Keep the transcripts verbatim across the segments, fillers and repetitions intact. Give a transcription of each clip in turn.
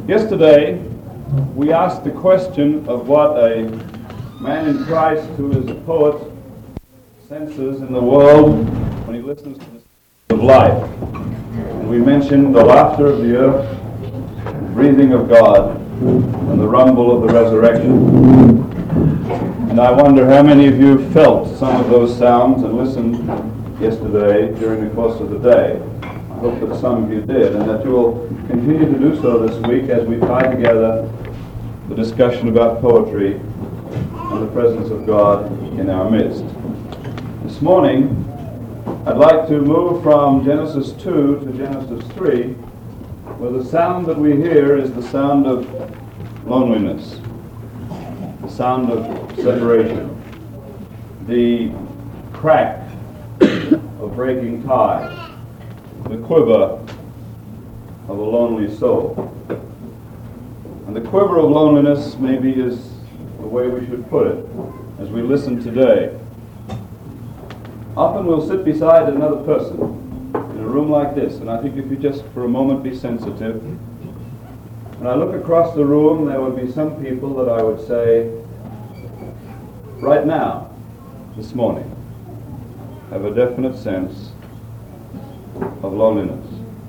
Yesterday, we asked the question of what a man in Christ who is a poet senses in the world when he listens to the sound of life. And we mentioned the laughter of the earth, the breathing of God, and the rumble of the resurrection. And I wonder how many of you felt some of those sounds and listened yesterday during the course of the day. I hope that some of you did, and that you will continue to do so this week as we tie together the discussion about poetry and the presence of God in our midst. This morning, I'd like to move from Genesis two to Genesis three, where the sound that we hear is the sound of loneliness, the sound of separation, the crack of breaking ties, the quiver of a lonely soul. And the quiver of loneliness maybe is the way we should put it as we listen today. Often we'll sit beside another person in a room like this, and I think if you just for a moment be sensitive, when I look across the room, there would be some people that I would say, right now, this morning, have a definite sense of loneliness.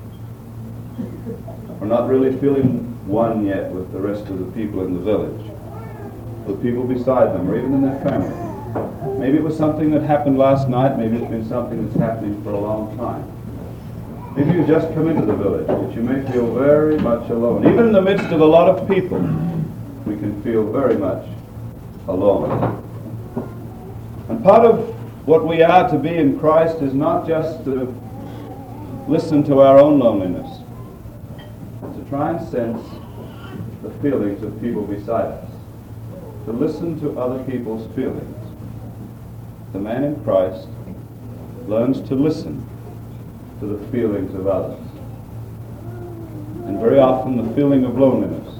We're not really feeling one yet with the rest of the people in the village, the people beside them, or even in their family. Maybe it was something that happened last night, maybe it's been something that's happening for a long time. Maybe you just come into the village, but you may feel very much alone. Even in the midst of a lot of people, we can feel very much alone. And part of what we are to be in Christ is not just to listen to our own loneliness, but to try and sense the feelings of people beside us, to listen to other people's feelings. The man in Christ learns to listen to the feelings of others. And very often the feeling of loneliness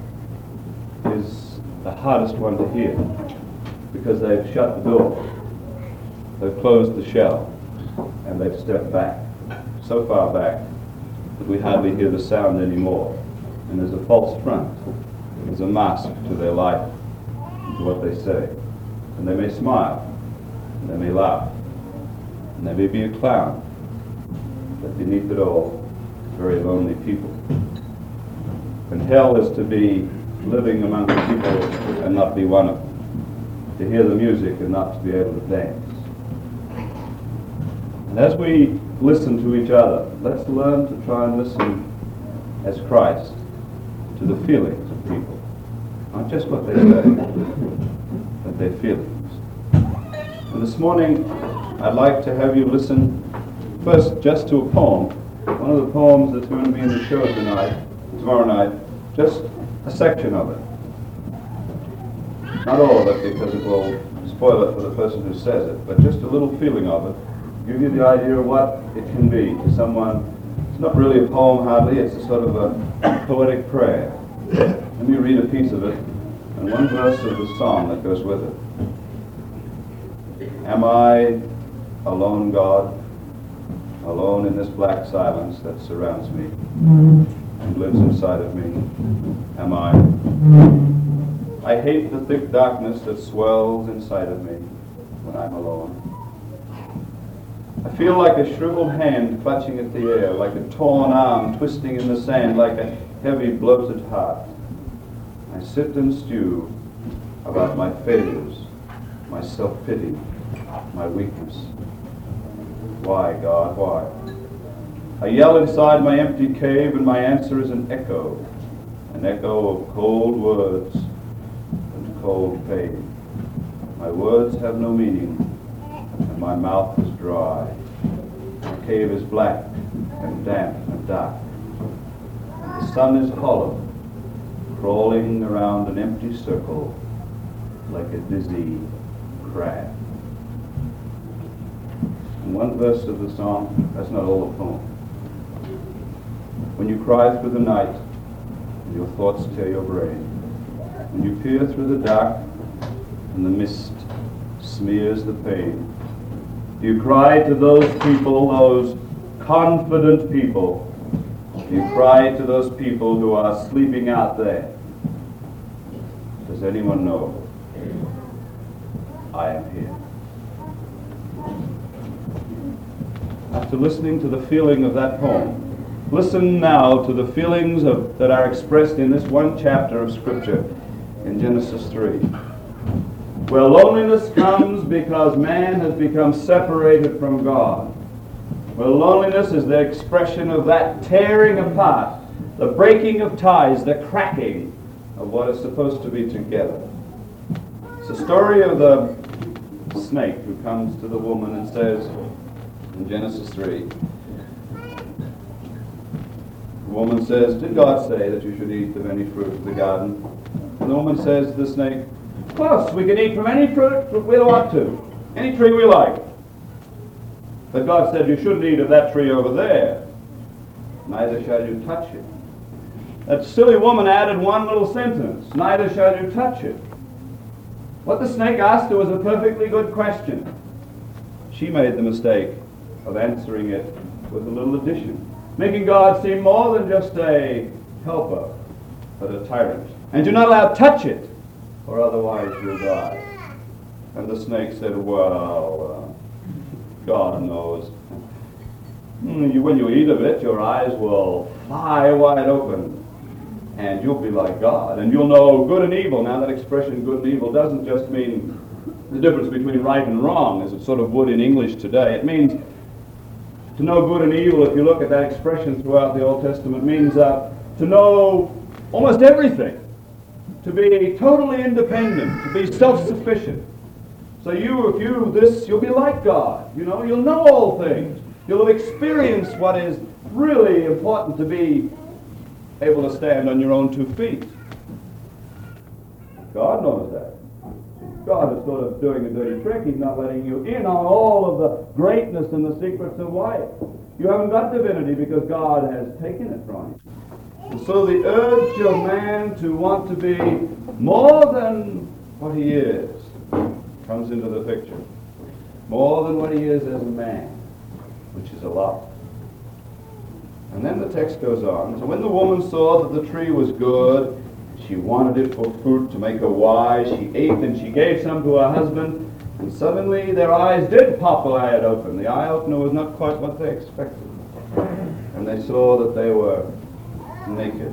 is the hardest one to hear, because they've shut the door, they've closed the shell, and they've stepped back, so far back that we hardly hear the sound anymore. And there's a false front, there's a mask to their life, to what they say. And they may smile, and they may laugh, and they may be a clown, but beneath it all, very lonely people. And hell is to be living among the people and not be one of them, to hear the music and not to be able to dance. And as we listen to each other, let's learn to try and listen as Christ to the feelings of people. Not just what they say, but their feelings. And this morning, I'd like to have you listen first just to a poem, one of the poems that's going to be in the show tonight, tomorrow night, just a section of it. Not all of it, because it will spoil it for the person who says it, but just a little feeling of it, give you the idea of what it can be to someone. It's not really a poem hardly, it's a sort of a poetic prayer. Let me read a piece of it, and one verse of the song that goes with it. Am I alone, God? Alone in this black silence that surrounds me and lives inside of me? Am I? I hate the thick darkness that swells inside of me when I'm alone. I feel like a shriveled hand clutching at the air, like a torn arm twisting in the sand, like a heavy bloated heart. I sit and stew about my failures, my self-pity, my weakness. Why, God, why? I yell inside my empty cave, and my answer is an echo, an echo of cold words and cold pain. My words have no meaning, and my mouth is dry. My cave is black and damp and dark. And the sun is hollow, crawling around an empty circle like a dizzy crab. And one verse of the song, that's not all the poem. When you cry through the night, and your thoughts tear your brain, when you peer through the dark, and the mist smears the pain, do you cry to those people, those confident people You cry to those people who are sleeping out there. Does anyone know? I am here. After listening to the feeling of that poem, listen now to the feelings of, that are expressed in this one chapter of Scripture in Genesis three. Where loneliness comes because man has become separated from God. Where loneliness is the expression of that tearing apart, the breaking of ties, the cracking of what is supposed to be together. It's the story of the snake who comes to the woman and says in Genesis three, the woman says, did God say that you should eat of any fruit of the garden? And the woman says to the snake, of course, we can eat from any fruit we want to, any tree we like. But God said you shouldn't eat of that tree over there. Neither shall you touch it. That silly woman added one little sentence, neither shall you touch it. What the snake asked her was a perfectly good question. She made the mistake of answering it with a little addition, making God seem more than just a helper, but a tyrant. And you're not allowed to touch it, or otherwise you'll die. And the snake said, well, uh, God knows. Mm, you, when you eat of it, your eyes will fly wide open, and you'll be like God, and you'll know good and evil. Now that expression, good and evil, doesn't just mean the difference between right and wrong, as it sort of would in English today. It means to know good and evil, if you look at that expression throughout the Old Testament, means uh, to know almost everything, to be totally independent, to be self-sufficient. So you, if you this, you'll be like God. You know, you'll know all things. You'll have experienced what is really important to be able to stand on your own two feet. God knows that. God is sort of doing a dirty trick. He's not letting you in on all of the greatness and the secrets of life. You haven't got divinity because God has taken it from you. And so the urge of man to want to be more than what he is comes into the picture. More than what he is as a man, which is a lot. And then the text goes on. So when the woman saw that the tree was good, she wanted it for fruit to make her wise. She ate and she gave some to her husband. And suddenly their eyes did pop wide open. The eye opener was not quite what they expected. And they saw that they were naked.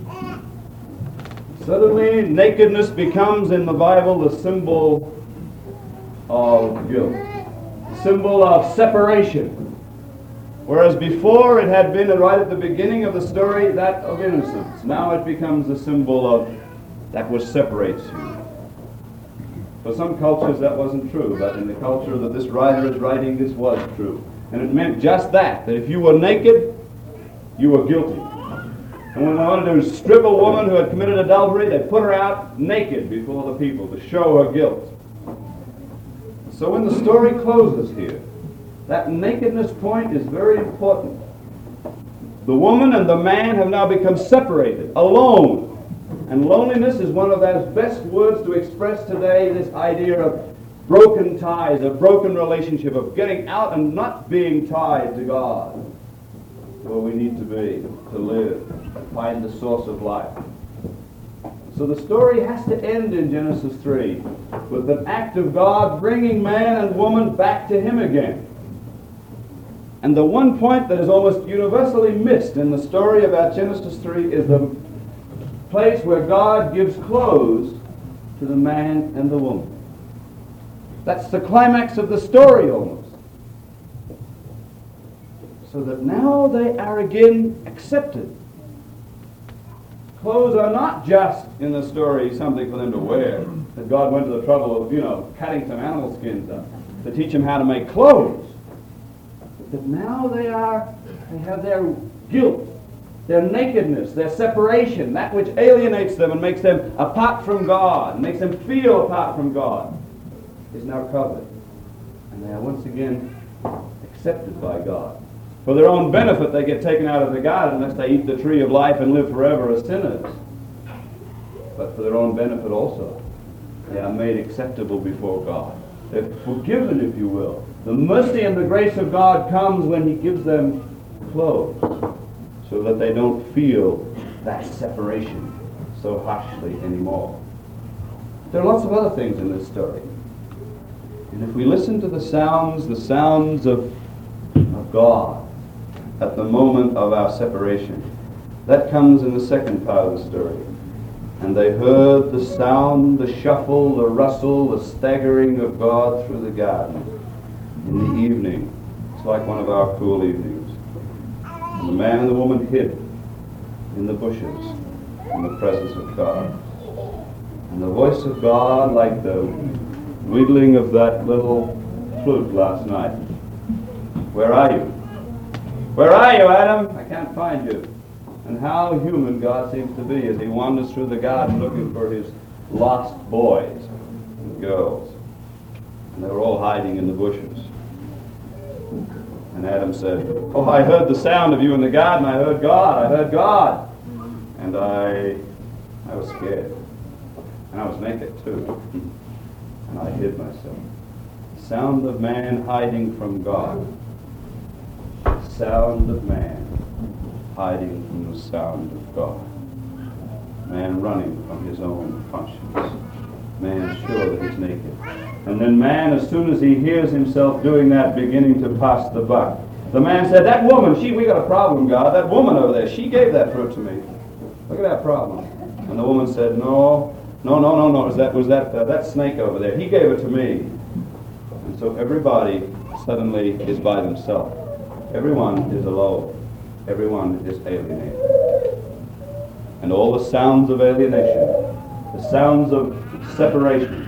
Suddenly nakedness becomes in the Bible the symbol of guilt. The symbol of separation. Whereas before it had been right at the beginning of the story that of innocence. Now it becomes a symbol of that which separates you. For some cultures that wasn't true, but in the culture that this writer is writing, this was true. And it meant just that, that if you were naked, you were guilty. And when they wanted to strip a woman who had committed adultery, they put her out naked before the people to show her guilt. So when the story closes here, that nakedness point is very important. The woman and the man have now become separated, alone. And loneliness is one of those best words to express today this idea of broken ties, a broken relationship, of getting out and not being tied to God, where we need to be, to live, find the source of life. So the story has to end in Genesis three with an act of God bringing man and woman back to him again. And the one point that is almost universally missed in the story about Genesis three is the place where God gives clothes to the man and the woman. That's the climax of the story almost. So that now they are again accepted. Clothes are not just, in the story, something for them to wear. That God went to the trouble of, you know, cutting some animal skins up to teach them how to make clothes. But now they are, they have their guilt, their nakedness, their separation, that which alienates them and makes them apart from God, makes them feel apart from God, is now covered. And they are once again accepted by God. For their own benefit, they get taken out of the garden unless they eat the tree of life and live forever as sinners. But for their own benefit also, they are made acceptable before God. They're forgiven, if you will. The mercy and the grace of God comes when he gives them clothes. so that they don't feel that separation so harshly anymore. There are lots of other things in this story. And if we listen to the sounds, the sounds of, of God at the moment of our separation, that comes in the second part of the story. And they heard the sound, the shuffle, the rustle, the staggering of God through the garden in the evening. It's like one of our cool evenings. And the man and the woman hid in the bushes in the presence of God. And the voice of God, like the wiggling of that little flute last night. Where are you? Where are you, Adam? I can't find you. And how human God seems to be as he wanders through the garden looking for his lost boys and girls. And they were all hiding in the bushes. And Adam said, oh, I heard the sound of you in the garden. I heard God. I heard God. And I, I was scared. And I was naked too. And I hid myself. The sound of man hiding from God. The sound of man hiding from the sound of God. Man running from his own conscience. Man sure that he's naked. And then man, as soon as he hears himself doing that, beginning to pass the buck. The man said, that woman, she, we got a problem, God. That woman over there, she gave that fruit to me. Look at that problem. And the woman said, no, no, no, no, no. Was that, was that, uh, that snake over there. He gave it to me. And so everybody suddenly is by themselves. Everyone is alone. Everyone is alienated. And all the sounds of alienation, the sounds of separation,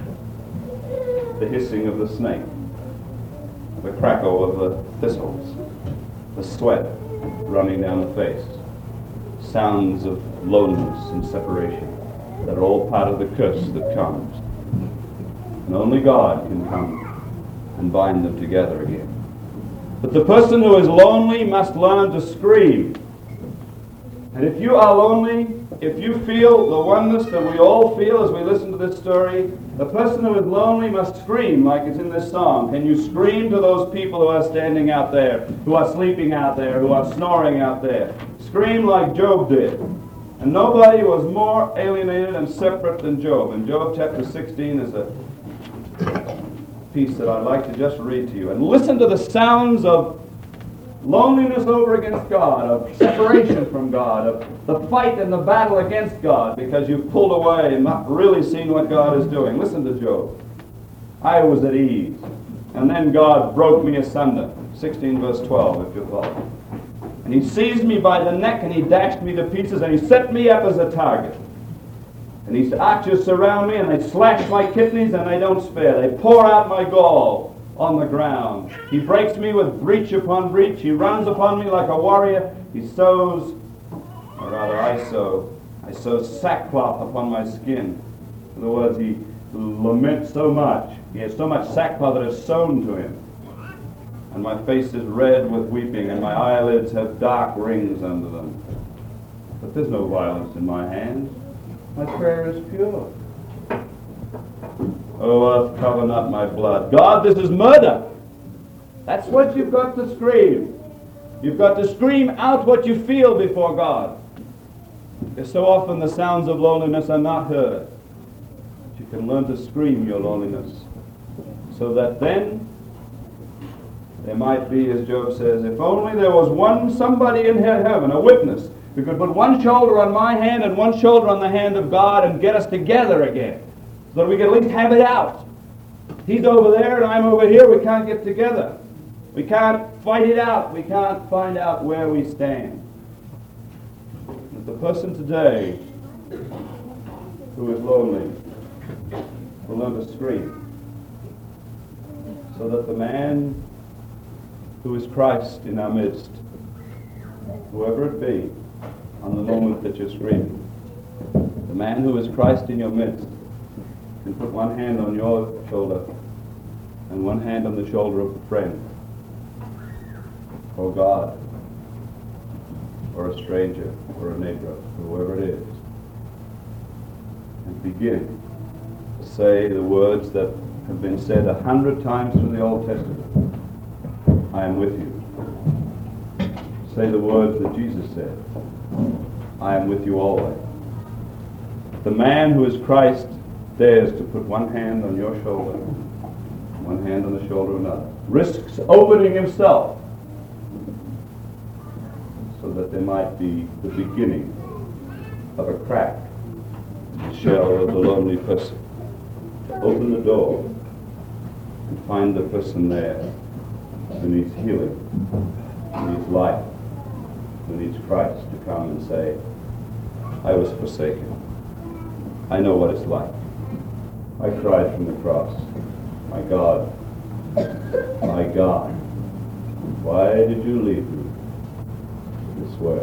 the hissing of the snake, the crackle of the thistles, the sweat running down the face, sounds of loneliness and separation that are all part of the curse that comes. And only God can come and bind them together again. But the person who is lonely must learn to scream. And if you are lonely, if you feel the oneness that we all feel as we listen to this story, the person who is lonely must scream like it's in this song. Can you scream to those people who are standing out there, who are sleeping out there, who are snoring out there? Scream like Job did. And nobody was more alienated and separate than Job. And Job chapter sixteen is a piece that I'd like to just read to you. And listen to the sounds of loneliness over against God, of separation from God, of the fight and the battle against God because you've pulled away and not really seen what God is doing. Listen to Job. I was at ease, and then God broke me asunder. sixteen verse twelve, if you follow. And he seized me by the neck, and he dashed me to pieces, and he set me up as a target. And his archers surround me, and they slash my kidneys, and they don't spare. They pour out my gall on the ground. He breaks me with breach upon breach. He runs upon me like a warrior. He sows, or rather I sow, I sow sackcloth upon my skin. In other words, he laments so much. He has so much sackcloth that is sown to him. And my face is red with weeping, and my eyelids have dark rings under them. But there's no violence in my hands. My prayer is pure. Oh, earth, cover not my blood. God, this is murder. That's what you've got to scream. You've got to scream out what you feel before God. Because so often the sounds of loneliness are not heard. But you can learn to scream your loneliness, so that then there might be, as Job says, if only there was one, somebody in heaven, a witness, who could put one shoulder on my hand and one shoulder on the hand of God and get us together again, so that we can at least have it out. He's over there and I'm over here. We can't get together. We can't fight it out. We can't find out where we stand. But the person today who is lonely will learn to scream, so that the man who is Christ in our midst, whoever it be, on the moment that you're screaming, the man who is Christ in your midst can put one hand on your shoulder and one hand on the shoulder of a friend, or God, or a stranger, or a neighbor, whoever it is, and begin to say the words that have been said a hundred times through the Old Testament. I am with you. say the words that Jesus said, I am with you always. The man who is Christ dares to put one hand on your shoulder, one hand on the shoulder of another, risks opening himself so that there might be the beginning of a crack in the shell of the lonely person, to open the door and find the person there who needs healing, who needs life, who needs Christ to come and say, I was forsaken. I know what it's like. I cried from the cross. My God, my God, why did you leave me this way?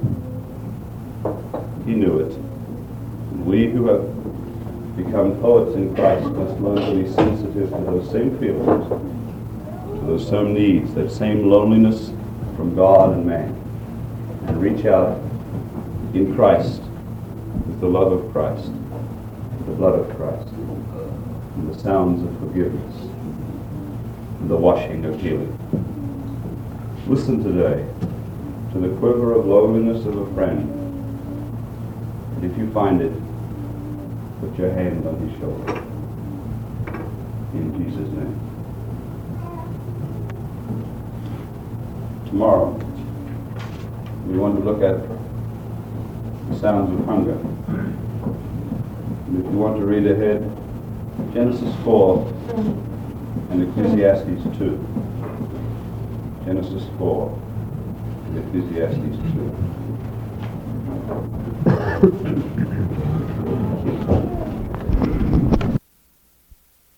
He knew it. And we who have become poets in Christ must learn to be sensitive to those same feelings, to those same needs, that same loneliness from God and man, and reach out in Christ with the love of Christ, the blood of Christ, and the sounds of forgiveness, and the washing of healing. Listen today to the quiver of loneliness of a friend, and if you find it, put your hand on his shoulder. In Jesus' name. Tomorrow, we want to look at the sounds of hunger. And if you want to read ahead, Genesis four and Ecclesiastes two. Genesis four and Ecclesiastes two.